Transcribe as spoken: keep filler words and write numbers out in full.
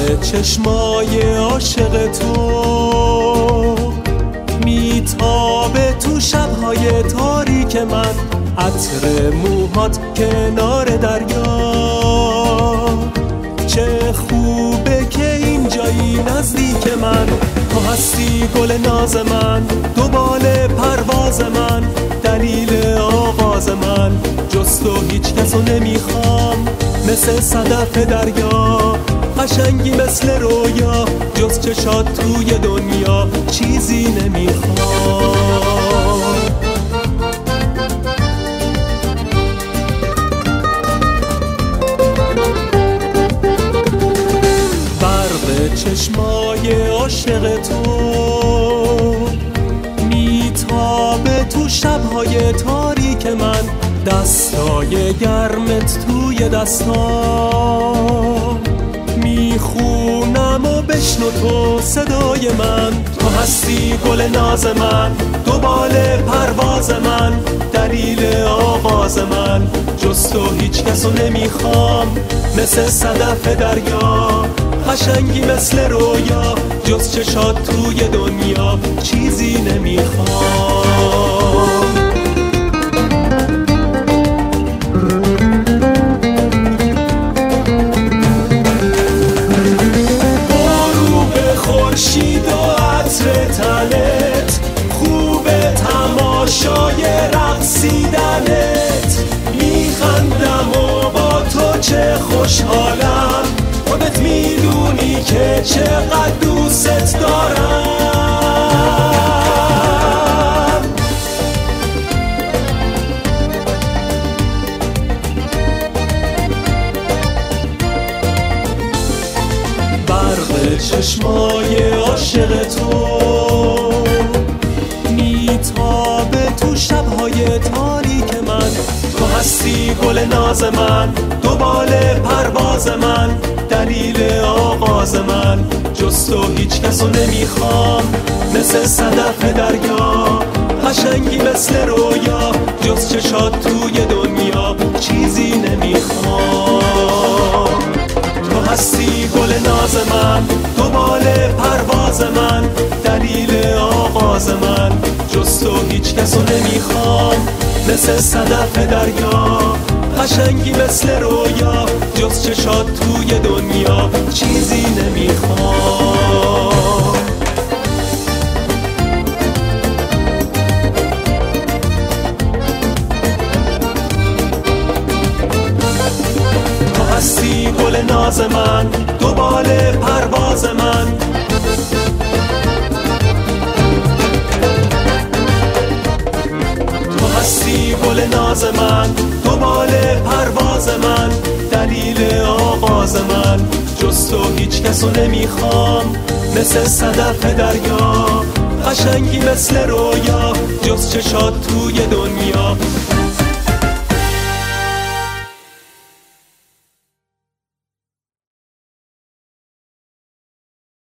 چشمای عاشق تو میتابه تو شبهای تاریک من، عطر موهات کنار دریا. چه خوبه که اینجایی نزدیک من، تو هستی گل ناز من، دوبال پرواز من، دلیل آغاز من. جز تو هیچ کسو نمیخوام، مثل صدف دریا، قشنگی مثل رویا. جز چشات توی دنیا چیزی نمیخوام. برق چشمای عاشق تو میتابه تو شبهای تاریک من، دستای گرمت توی دستام. میخونم و بشنو تو صدای من، تو هستی گل ناز من، دوبال پرواز من، دلیل آغاز من. جز تو هیچ کسو نمیخوام، مثل صدف دریا، قشنگی مثل رویا. جز چشات توی دنیا چیزی نمیخوام. خورشید و عطر تنت، خوبه تماشای رقصیدنت. میخندم و با تو چه خوشحالم، خودت میدونی که چقدر دوست دارم. برق چشمای عاشق تو میتابه تو شبهای تاریک من، تو هستی گل ناز من، دوبال پرواز من، دلیل آغاز من. جز تو هیچ کسو نمیخوام، مثل صدف دریا، قشنگی مثل رویا. جز چشات توی دنیا چیزی نمیخوام. تو هستی گل ناز من، دوبال پرواز من، دلیل آغاز من. جز تو هیچ کسو نمیخوام، مثل صدف دریا، قشنگی مثل رویا. جز چشات توی دنیا چیزی نمیخوام. تو هستی گل ناز من، دوبال پرواز من. تو هستی گل ناز من، دوبال پرواز من، دلیل آغاز من. جز تو هیچ کسو نمیخوام، مثل صدف دریا، قشنگی مثل رویا. جز چشات توی دنیا